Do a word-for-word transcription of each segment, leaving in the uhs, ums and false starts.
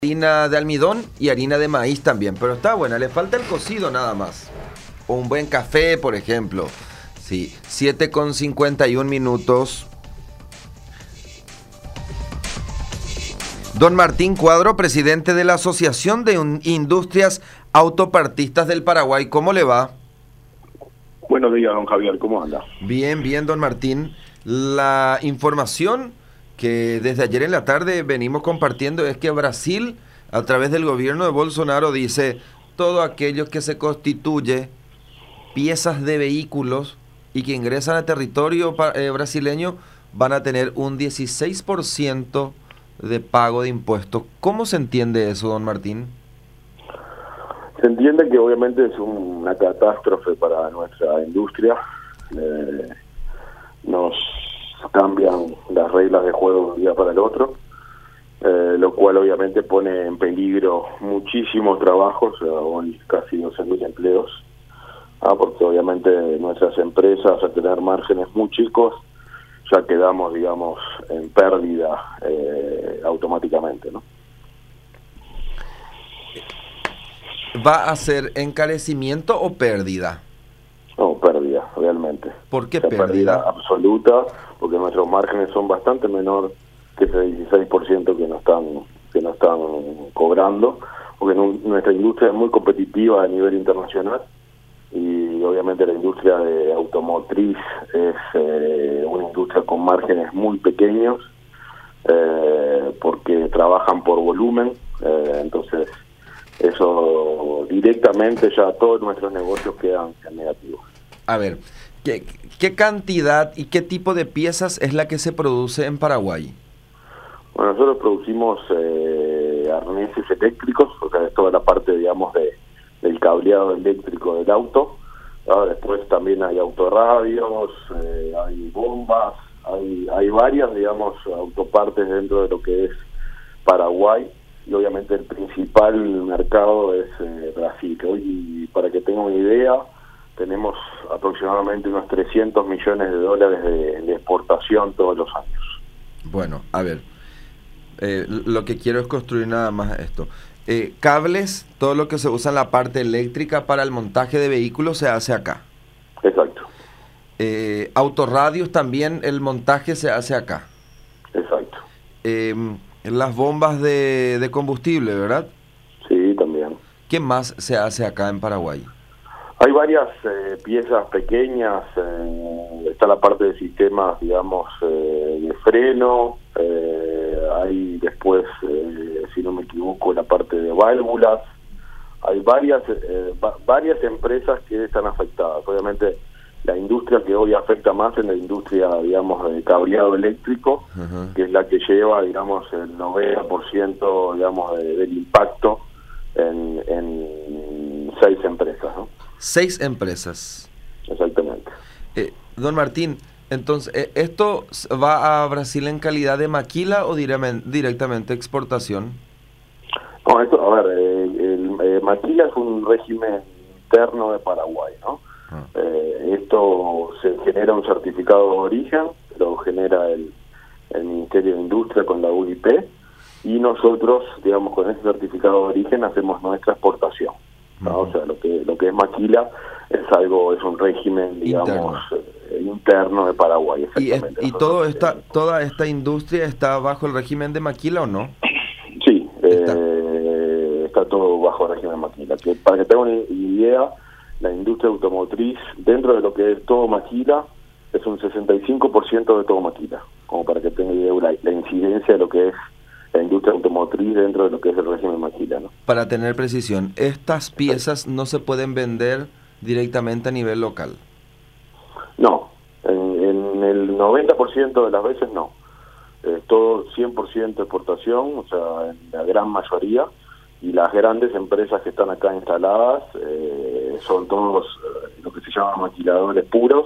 Harina de almidón y harina de maíz también, pero está buena, le falta el cocido nada más. O un buen café, por ejemplo. Sí, siete con cincuenta y un minutos. Don Martín Cuadro, presidente de la Asociación de Industrias Autopartistas del Paraguay, ¿cómo le va? Buenos días, don Javier, ¿cómo anda? Bien, bien, don Martín. La información que desde ayer en la tarde venimos compartiendo es que Brasil, a través del gobierno de Bolsonaro, dice todo aquello que se constituye piezas de vehículos y que ingresan a territorio eh, brasileño van a tener un dieciséis por ciento de pago de impuestos. ¿Cómo se entiende eso, don Martín? Se entiende que obviamente es una catástrofe para nuestra industria. Eh, nos cambian las reglas de juego de un día para el otro, eh, lo cual obviamente pone en peligro muchísimos trabajos, eh, hoy casi doce mil empleos, ah, porque obviamente nuestras empresas, al tener márgenes muy chicos, ya quedamos, digamos, en pérdida eh, automáticamente, ¿no? ¿Va a ser encarecimiento o pérdida? No, pérdida, realmente. ¿Por qué o sea, pérdida? Pérdida absoluta, porque nuestros márgenes son bastante menor que ese dieciséis por ciento que nos están que nos están cobrando, porque nu nuestra industria es muy competitiva a nivel internacional y obviamente la industria de automotriz es eh, una industria con márgenes muy pequeños, eh, porque trabajan por volumen, eh, entonces eso directamente ya todos nuestros negocios quedan en negativo. A ver, ¿qué, ¿qué cantidad y qué tipo de piezas es la que se produce en Paraguay? Bueno, nosotros producimos eh, arneses eléctricos, o sea, es toda la parte, digamos, de del cableado eléctrico del auto. ¿No? Después también hay autorradios, eh, hay bombas, hay, hay varias, digamos, autopartes dentro de lo que es Paraguay. Y obviamente el principal mercado es eh, Brasil, que hoy, para que tengan una idea, tenemos aproximadamente unos trescientos millones de dólares de, de exportación todos los años. Bueno, a ver, eh, lo que quiero es construir nada más esto. Eh, cables, todo lo que se usa en la parte eléctrica para el montaje de vehículos se hace acá. Exacto. Eh, autorradios también, el montaje se hace acá. Exacto. Eh, las bombas de, de combustible, ¿verdad? Sí, también. ¿Qué más se hace acá en Paraguay? Hay varias eh, piezas pequeñas, eh, está la parte de sistemas, digamos, eh, de freno, eh, hay después, eh, si no me equivoco, la parte de válvulas. Hay varias eh, va varias empresas que están afectadas. Obviamente la industria que hoy afecta más es la industria, digamos, de cableado eléctrico, uh-huh. que es la que lleva, digamos, el noventa por ciento, digamos, de, del impacto en, en seis empresas, ¿no? Seis empresas. Exactamente. Eh, don Martín, entonces, eh, ¿esto va a Brasil en calidad de maquila o directamente, directamente exportación? No, esto, a ver, eh, el eh, maquila es un régimen interno de Paraguay, ¿no? Ah. Eh, esto se genera un certificado de origen, lo genera el, el Ministerio de Industria con la U I P, y nosotros, digamos, con ese certificado de origen hacemos nuestra exportación. ¿No? Uh-huh. O sea, lo que lo que es maquila es algo, es un régimen, digamos, interno, eh, interno de Paraguay. ¿Y, es, y todo esta, toda esta industria está bajo el régimen de maquila o no? Sí, está, eh, está todo bajo el régimen de maquila. Que, para que tengan una idea, la industria automotriz, dentro de lo que es todo maquila, es un sesenta y cinco por ciento de todo maquila, como para que tengan idea la, la incidencia de lo que es la industria automotriz dentro de lo que es el régimen maquila, ¿no? Para tener precisión, ¿estas piezas no se pueden vender directamente a nivel local? No, en, en el noventa por ciento de las veces no. Es todo cien por ciento exportación, o sea, en la gran mayoría, y las grandes empresas que están acá instaladas eh, son todos eh, lo que se llaman maquiladores puros,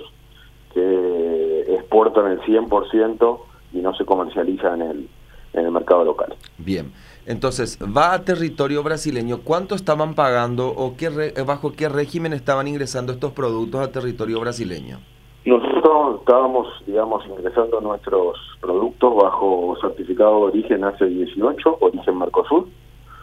que exportan el cien por ciento y no se comercializan en el en el mercado local. Bien, entonces, va a territorio brasileño. ¿Cuánto estaban pagando o qué re, bajo qué régimen estaban ingresando estos productos a territorio brasileño? Nosotros estábamos, digamos, ingresando nuestros productos bajo certificado de origen A C dieciocho, origen Mercosur,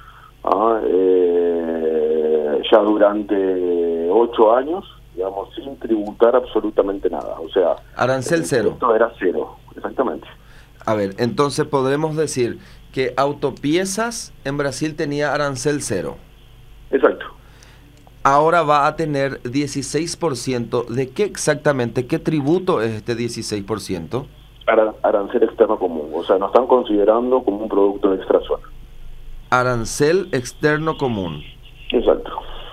ya durante ocho años, digamos, sin tributar absolutamente nada. O sea, arancel cero. Esto era cero, exactamente. A ver, entonces podremos decir que autopiezas en Brasil tenía arancel cero. Exacto. Ahora va a tener dieciséis por ciento. ¿De qué exactamente? ¿Qué tributo es este dieciséis por ciento? Ara- arancel externo común. O sea, nos están considerando como un producto de extra zona. Arancel externo común. Exacto.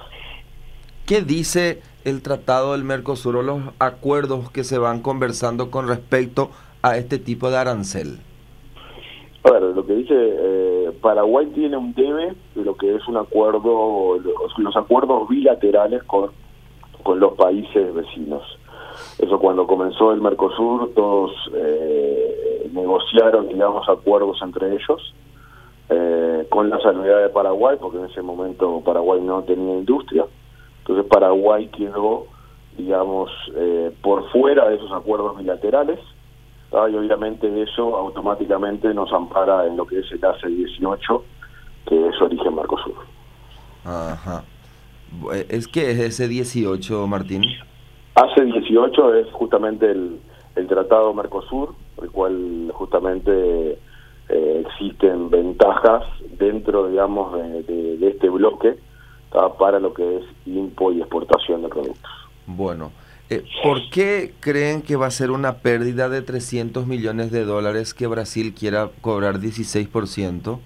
¿Qué dice el Tratado del Mercosur o los acuerdos que se van conversando con respecto a este tipo de arancel? A ver, lo que dice, eh, Paraguay tiene un debe de lo que es un acuerdo, los, los acuerdos bilaterales con, con los países vecinos. Eso cuando comenzó el Mercosur, todos eh, negociaron, digamos, acuerdos entre ellos, eh, con la salvedad de Paraguay, porque en ese momento Paraguay no tenía industria. Entonces Paraguay quedó, digamos, eh, por fuera de esos acuerdos bilaterales. Ah, y obviamente eso automáticamente nos ampara en lo que es el A C dieciocho, que es origen Mercosur. Ajá. ¿Es que es ese dieciocho, Martín? A C dieciocho es justamente el, el Tratado Mercosur, el cual justamente eh, existen ventajas dentro, digamos, de, de, de este bloque, ¿tá? Para lo que es impo y exportación de productos. Bueno. Eh, ¿Por qué creen que va a ser una pérdida de trescientos millones de dólares que Brasil quiera cobrar dieciséis por ciento?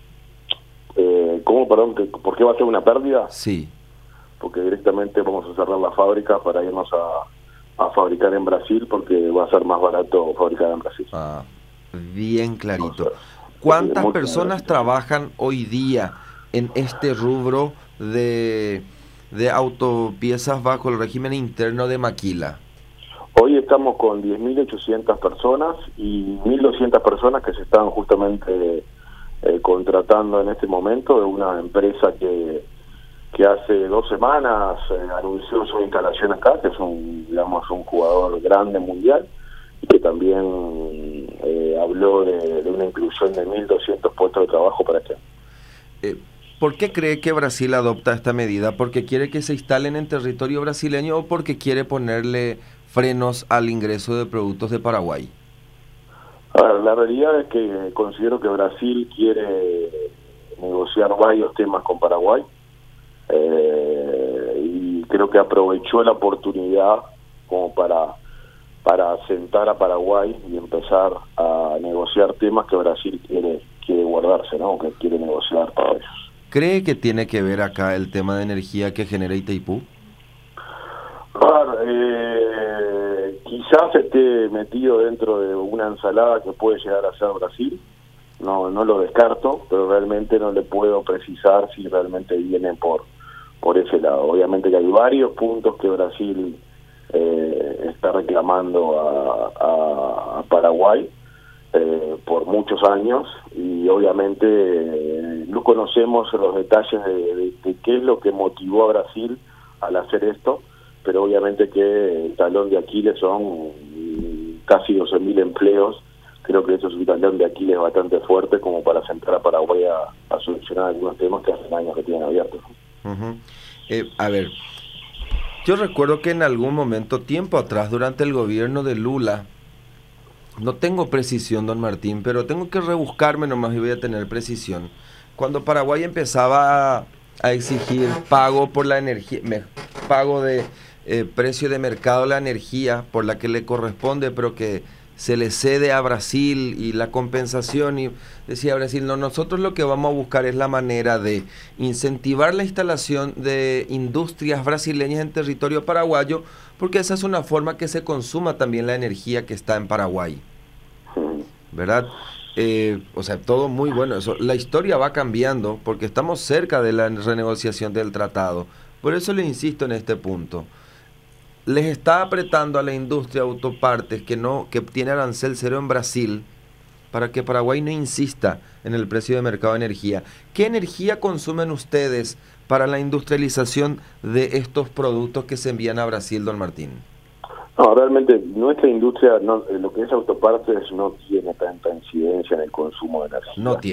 Eh, ¿Cómo, perdón? Que, ¿Por qué va a ser una pérdida? Sí. Porque directamente vamos a cerrar la fábrica para irnos a, a fabricar en Brasil, porque va a ser más barato fabricar en Brasil. Ah, bien clarito. O sea, ¿Cuántas muy personas clarito. trabajan hoy día en este rubro de... de autopiezas bajo el régimen interno de Maquila? Hoy estamos con diez mil ochocientas personas y mil doscientas personas que se están justamente eh, contratando en este momento de una empresa que, que hace dos semanas eh, anunció su instalación acá, que es un, digamos, un jugador grande mundial, y que también eh, habló de, de una inclusión de mil doscientos puestos de trabajo para este año. Eh, ¿Por qué cree que Brasil adopta esta medida? ¿Porque quiere que se instalen en territorio brasileño o porque quiere ponerle frenos al ingreso de productos de Paraguay? A ver, la realidad es que considero que Brasil quiere negociar varios temas con Paraguay, eh, y creo que aprovechó la oportunidad como para, para sentar a Paraguay y empezar a negociar temas que Brasil quiere, quiere guardarse, ¿no? Que quiere negociar para ellos. ¿Cree que tiene que ver acá el tema de energía que genera Itaipú? A ver, eh, quizás esté metido dentro de una ensalada que puede llegar a ser Brasil, no no lo descarto, pero realmente no le puedo precisar si realmente viene por por ese lado. Obviamente que hay varios puntos que Brasil eh, está reclamando a, a, a Paraguay, Eh, por muchos años, y obviamente eh, no conocemos los detalles de, de, de qué es lo que motivó a Brasil al hacer esto, pero obviamente que el talón de Aquiles son casi doce mil empleos. Creo que eso es un talón de Aquiles bastante fuerte como para sentar a Paraguay a, a solucionar algunos temas que hace años que tienen abiertos. Uh-huh. eh, a ver, yo recuerdo que en algún momento, tiempo atrás, durante el gobierno de Lula, no tengo precisión, don Martín, pero tengo que rebuscarme nomás y voy a tener precisión. Cuando Paraguay empezaba a, a exigir pago por la energía, me, pago de eh, precio de mercado de la energía por la que le corresponde, pero que se le cede a Brasil y la compensación, y decía Brasil, no, nosotros lo que vamos a buscar es la manera de incentivar la instalación de industrias brasileñas en territorio paraguayo, porque esa es una forma que se consuma también la energía que está en Paraguay, ¿verdad? Eh, o sea, todo muy bueno. Eso, la historia va cambiando porque estamos cerca de la renegociación del tratado. Por eso le insisto en este punto. Les está apretando a la industria autopartes que no que tiene arancel cero en Brasil para que Paraguay no insista en el precio de mercado de energía. ¿Qué energía consumen ustedes para la industrialización de estos productos que se envían a Brasil, don Martín? No, realmente nuestra industria, no, lo que es autopartes, no tiene tanta incidencia en el consumo de energía. No tiene.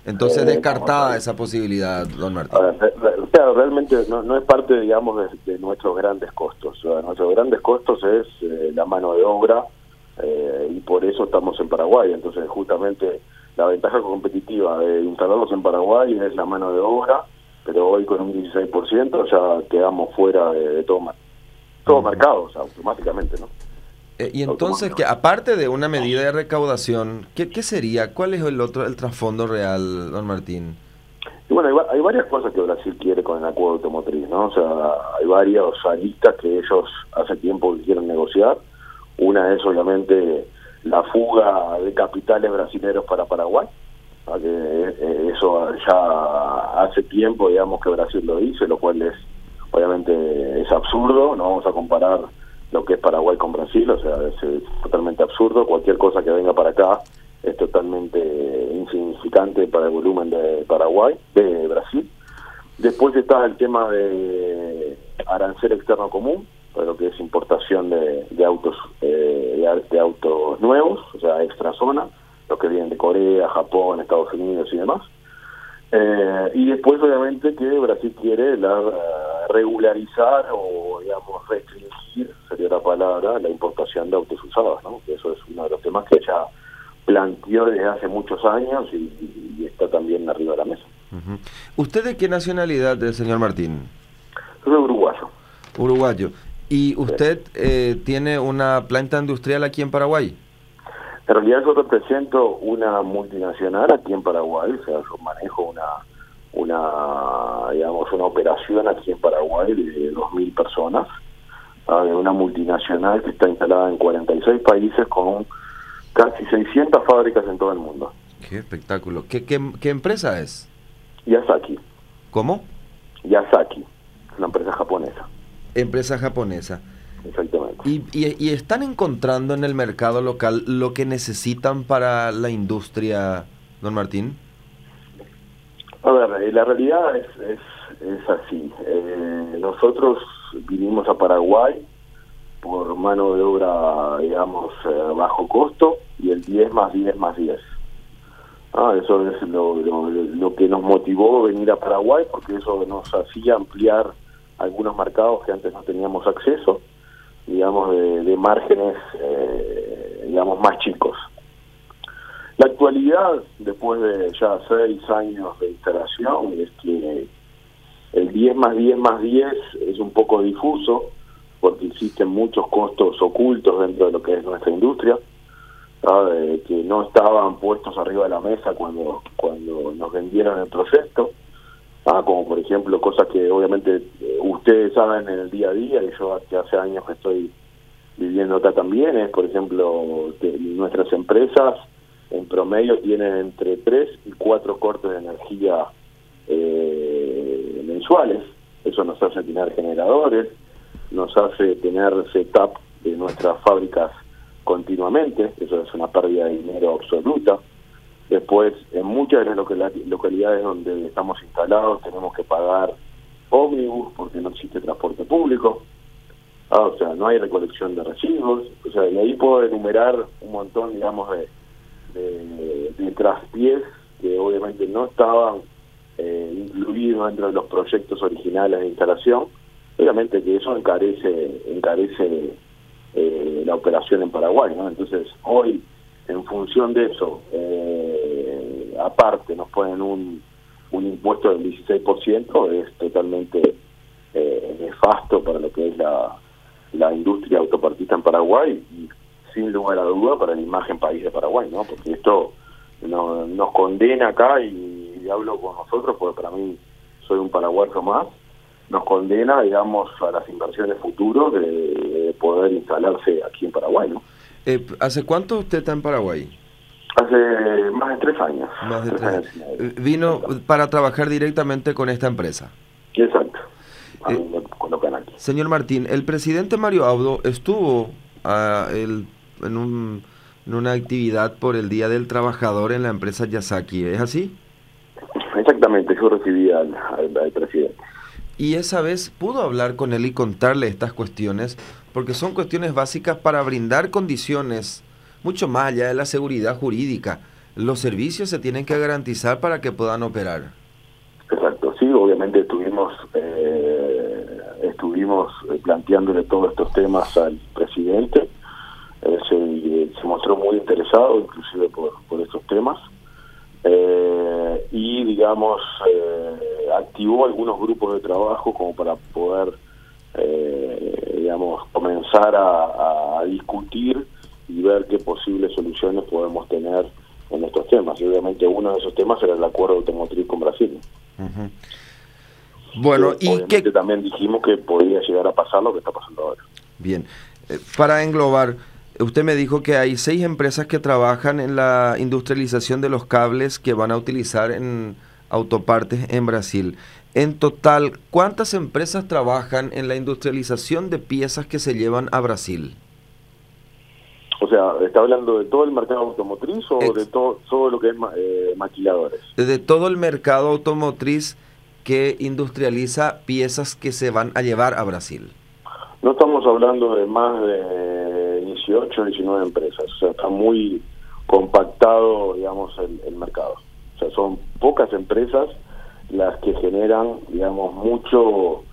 Entonces, Eh, descartada esa posibilidad, don Martín. A ver, re- re- o sea, realmente no, no es parte, digamos, de, de nuestros grandes costos. O sea, nuestros grandes costos es eh, la mano de obra, eh, y por eso estamos en Paraguay. Entonces, justamente la ventaja competitiva de instalarlos en Paraguay es la mano de obra, pero hoy con un dieciséis por ciento ya quedamos fuera de, de todo, mar- todo Ujú. mercado, o sea, automáticamente, ¿no? Eh, y entonces, que aparte de una medida de recaudación, ¿qué, qué sería? ¿Cuál es el otro, el trasfondo real, don Martín? Y bueno, hay, va- hay varias cosas que Brasil quiere con el acuerdo automotriz, ¿no? O sea, hay varios aristas que ellos hace tiempo que quieren negociar. Una es obviamente la fuga de capitales brasileños para Paraguay, ¿no? Que eh, eso ya hace tiempo, digamos, que Brasil lo dice, lo cual es obviamente es absurdo. No vamos a comparar lo que es Paraguay con Brasil, o sea, es, es totalmente absurdo. Cualquier cosa que venga para acá es totalmente insignificante para el volumen de Paraguay, de Brasil. Después está el tema de arancel externo común, para lo que es importación de, de autos eh, de, de autos nuevos, o sea, extra zona, los que vienen de Corea, Japón, Estados Unidos y demás. Eh, y después, obviamente, que Brasil quiere la, uh, regularizar o, digamos, restringir, sería la palabra, la importación de autos usados, ¿no? Que eso es uno de los temas que ya planteó desde hace muchos años y, y está también arriba de la mesa. Uh-huh. ¿Usted de qué nacionalidad es, señor Martín? Soy uruguayo. Uruguayo. ¿Y usted eh, tiene una planta industrial aquí en Paraguay? En realidad yo represento una multinacional aquí en Paraguay, o sea, yo manejo una, una digamos, una operación aquí en Paraguay de dos mil personas, ¿sabes? Una multinacional que está instalada en cuarenta y seis países con casi seiscientas fábricas en todo el mundo. Qué espectáculo. ¿Qué, qué, qué empresa es? Yasaki. ¿Cómo? Yasaki, una empresa japonesa. Empresa japonesa. Exactamente. ¿Y, y, y están encontrando en el mercado local lo que necesitan para la industria, don Martín? A ver, eh, la realidad es, es, es así. Eh, nosotros vinimos a Paraguay por mano de obra, digamos, eh, bajo costo, y el diez más diez más diez. Ah, eso es lo, lo, lo que nos motivó a venir a Paraguay, porque eso nos hacía ampliar algunos mercados que antes no teníamos acceso, digamos, de, de márgenes, eh, digamos, más chicos. La actualidad, después de ya seis años de instalación, es que el diez más diez más diez es un poco difuso, porque existen muchos costos ocultos dentro de lo que es nuestra industria, ¿sabe? Que no estaban puestos arriba de la mesa cuando, cuando nos vendieron el proyecto. Ah, como por ejemplo cosas que obviamente eh, ustedes saben en el día a día, y yo que hace años que estoy viviendo acá también, es por ejemplo que nuestras empresas en promedio tienen entre tres y cuatro cortes de energía eh, mensuales. Eso nos hace tener generadores, nos hace tener setup de nuestras fábricas continuamente, eso es una pérdida de dinero absoluta. Después, en muchas de las localidades donde estamos instalados tenemos que pagar ómnibus porque no existe transporte público, ah, o sea, no hay recolección de residuos, o sea, y ahí puedo enumerar un montón, digamos, de, de, de traspiés que obviamente no estaban eh, incluidos dentro de los proyectos originales de instalación. Obviamente que eso encarece, encarece eh, la operación en Paraguay, ¿no? Entonces, hoy, en función de eso, eh, aparte nos ponen un, un impuesto del dieciséis por ciento, es totalmente eh, nefasto para lo que es la, la industria autopartista en Paraguay y sin lugar a duda para la imagen país de Paraguay, ¿no? Porque esto no, nos condena acá, y, y hablo con nosotros porque para mí soy un paraguayo más, nos condena, digamos, a las inversiones futuras de, de poder instalarse aquí en Paraguay, ¿no? Eh, ¿Hace cuánto usted está en Paraguay? Hace más de tres años. Más de tres tres años. años. Vino para trabajar directamente con esta empresa. Exacto. A Eh, mí me colocan aquí. Señor Martín, el presidente Mario Abdo estuvo ah, el, en, un, en una actividad por el Día del Trabajador en la empresa Yasaki, ¿es así? Exactamente, yo recibí al, al, al presidente. Y esa vez pudo hablar con él y contarle estas cuestiones, porque son cuestiones básicas para brindar condiciones mucho más allá de la seguridad jurídica, los servicios se tienen que garantizar para que puedan operar. Exacto, sí, obviamente estuvimos, eh, estuvimos planteándole todos estos temas al presidente, eh, se, se mostró muy interesado inclusive por, por estos temas, eh, y digamos, eh, activó algunos grupos de trabajo como para poder, eh, digamos, comenzar a, a discutir y ver qué posibles soluciones podemos tener en estos temas. Y obviamente uno de esos temas era el acuerdo automotriz con Brasil. Uh-huh. Bueno, que, y obviamente que también dijimos que podría llegar a pasar lo que está pasando ahora. bien, eh, para englobar, usted me dijo que hay seis empresas que trabajan en la industrialización de los cables que van a utilizar en autopartes en Brasil. En total, ¿cuántas empresas trabajan en la industrialización de piezas que se llevan a Brasil? O sea, ¿está hablando de todo el mercado automotriz o Ex de todo, todo lo que es eh, maquiladores? De todo el mercado automotriz que industrializa piezas que se van a llevar a Brasil. No estamos hablando de más de dieciocho, diecinueve empresas, o sea, está muy compactado, digamos, el, el mercado. O sea, son pocas empresas las que generan, digamos, mucho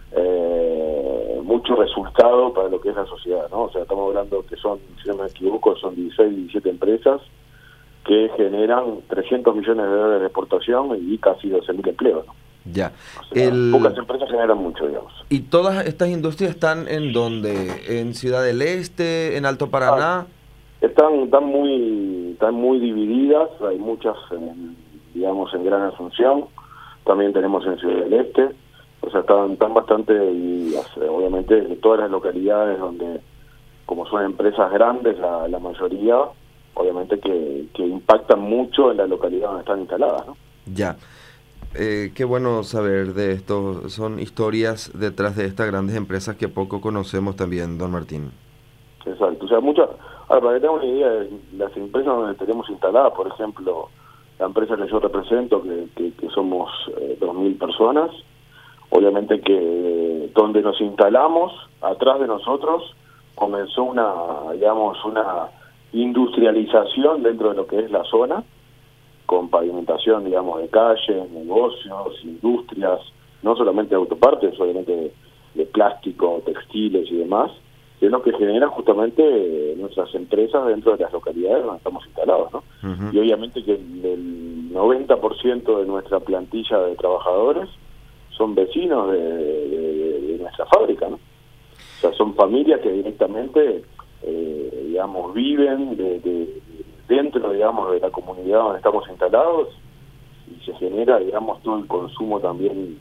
eh, mucho resultado para lo que es la sociedad, ¿no? O sea, estamos hablando que son, si no me equivoco, son dieciséis, diecisiete empresas que generan trescientos millones de dólares de exportación y casi doce mil empleos, ¿no? Ya. O sea, El... pocas empresas generan mucho, digamos. ¿Y todas estas industrias están en dónde? ¿En Ciudad del Este? ¿En Alto Paraná? Ah, están, están muy están muy divididas, hay muchas, en, digamos, en Gran Asunción, también tenemos en Ciudad del Este, o sea, están, están bastante divididas. Obviamente, de todas las localidades donde, como son empresas grandes, la, la mayoría, obviamente que, que impactan mucho en la localidad donde están instaladas, ¿no? Ya. Eh, qué bueno saber de esto. Son historias detrás de estas grandes empresas que poco conocemos también, don Martín. Exacto. O sea, muchas... Ahora, para que tengan una idea de las empresas donde tenemos instaladas, por ejemplo, la empresa que yo represento, que, que, que somos eh, dos mil personas, obviamente que eh, donde nos instalamos, atrás de nosotros, comenzó una, digamos, una industrialización dentro de lo que es la zona, con pavimentación, digamos, de calles, negocios, industrias, no solamente de autopartes, obviamente de, de plástico, textiles y demás, sino que genera justamente eh, nuestras empresas dentro de las localidades donde estamos instalados, ¿no? Uh-huh. Y obviamente que el, el noventa por ciento de nuestra plantilla de trabajadores son vecinos de, de, de nuestra fábrica, ¿no? O sea, son familias que directamente, eh, digamos, viven de, de dentro, digamos, de la comunidad donde estamos instalados, y se genera, digamos, todo el consumo también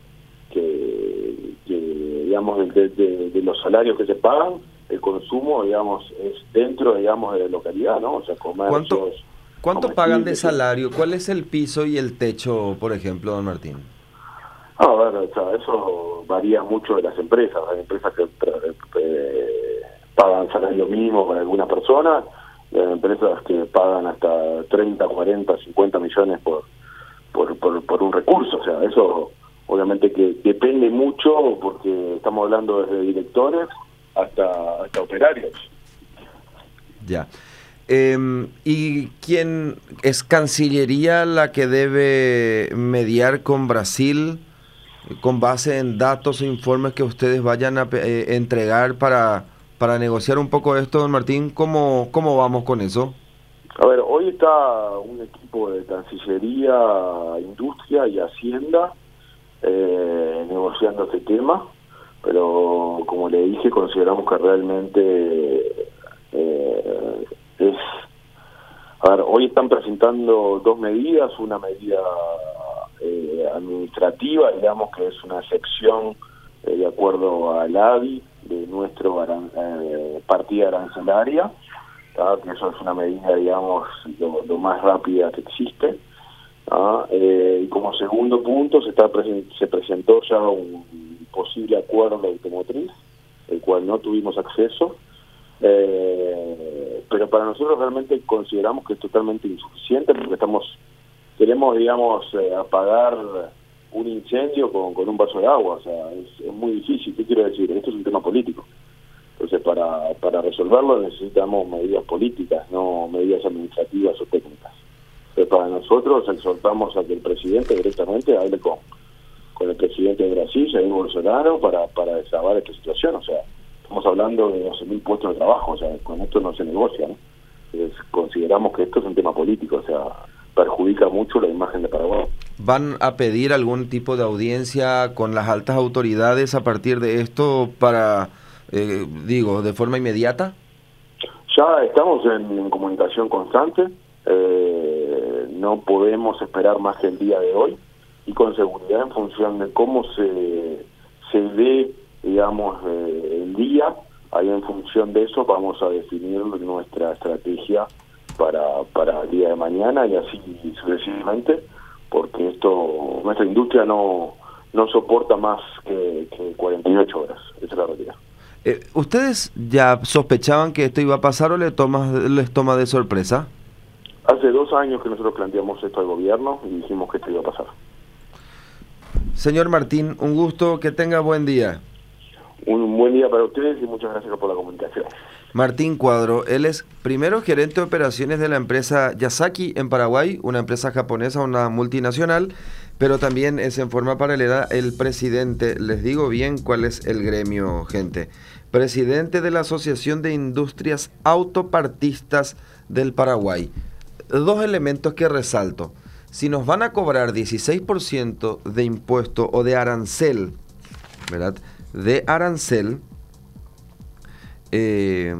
que, que digamos, de, de, de los salarios que se pagan, el consumo, digamos, es dentro, digamos, de la localidad, ¿no? O sea, comercios... ¿Cuánto, cuánto pagan de salario? ¿Cuál es el piso y el techo, por ejemplo, don Martín? Ah, bueno, o sea, eso varía mucho de las empresas. Hay empresas que eh, pagan salario mínimo para algunas personas, hay empresas que pagan hasta treinta, cuarenta, cincuenta millones por, por, por, por un recurso. O sea, eso obviamente que depende mucho, porque estamos hablando desde directores hasta, hasta operarios. Ya. Eh, ¿Y quién es Cancillería la que debe mediar con Brasil con base en datos e informes que ustedes vayan a eh, entregar para, para negociar un poco esto, don Martín? ¿Cómo, cómo vamos con eso? A ver, hoy está un equipo de Cancillería, Industria y Hacienda eh, negociando este tema, pero como le dije, consideramos que realmente eh, es... A ver, hoy están presentando dos medidas, una medida eh, administrativa, digamos que es una excepción eh, de acuerdo al A D I de nuestro aran, eh, partida arancelaria, ¿tá? Que eso es una medida, digamos, lo, lo más rápida que existe. ¿Ah? Eh, y como segundo punto se está presen se presentó ya un posible acuerdo automotriz, el cual no tuvimos acceso, eh, pero para nosotros realmente consideramos que es totalmente insuficiente, porque estamos queremos, digamos, eh, apagar un incendio con, con un vaso de agua. O sea, es, es muy difícil. ¿Qué quiero decir? Esto es un tema político. Entonces, para, para resolverlo necesitamos medidas políticas, no medidas administrativas o técnicas. Entonces, para nosotros exhortamos a que el presidente directamente hable con, con el presidente de Brasil, Jair Bolsonaro, para, para destrabar esta situación. O sea, estamos hablando de doce mil puestos de trabajo, o sea, con esto no se negocia, ¿no? Entonces, consideramos que esto es un tema político, o sea, perjudica mucho la imagen de Paraguay. ¿Van a pedir algún tipo de audiencia con las altas autoridades a partir de esto para, eh, digo, de forma inmediata? Ya estamos en, en comunicación constante, eh, no podemos esperar más que el día de hoy, y con seguridad en función de cómo se, se ve, digamos, eh, el día, ahí en función de eso vamos a definir nuestra estrategia para, para el día de mañana y así sucesivamente, porque esto, nuestra industria no, no soporta más que, que cuarenta y ocho horas, esa es la realidad. Eh, ¿Ustedes ya sospechaban que esto iba a pasar o les toma, les toma de sorpresa? Hace dos años que nosotros planteamos esto al gobierno y dijimos que esto iba a pasar. Señor Martín, un gusto, que tenga buen día. Un buen día para ustedes y muchas gracias por la comunicación. Martín Cuadro, él es primero gerente de operaciones de la empresa Yasaki en Paraguay, una empresa japonesa, una multinacional, pero también es en forma paralela el presidente, les digo bien cuál es el gremio, gente, presidente de la Asociación de Industrias Autopartistas del Paraguay. Dos elementos que resalto: si nos van a cobrar dieciséis por ciento de impuesto o de arancel, ¿verdad? De arancel eh,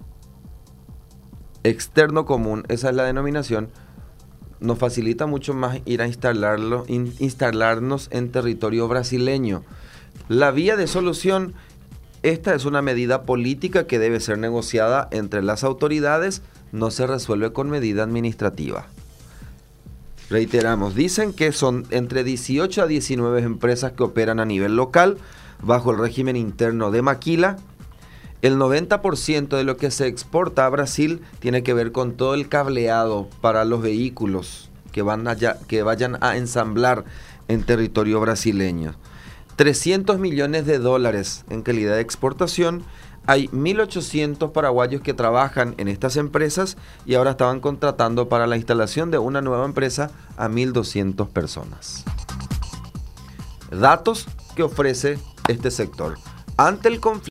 externo común, esa es la denominación, nos facilita mucho más ir a instalarlo, in, instalarnos en territorio brasileño. La vía de solución, esta es una medida política que debe ser negociada entre las autoridades, no se resuelve con medida administrativa. Reiteramos, dicen que son entre dieciocho a diecinueve empresas que operan a nivel local bajo el régimen interno de maquila. El noventa por ciento de lo que se exporta a Brasil tiene que ver con todo el cableado para los vehículos que, van allá, que vayan a ensamblar en territorio brasileño. trescientos millones de dólares en calidad de exportación. Hay mil ochocientos paraguayos que trabajan en estas empresas y ahora estaban contratando para la instalación de una nueva empresa a mil doscientas personas. Datos que ofrece este sector. Ante el conflicto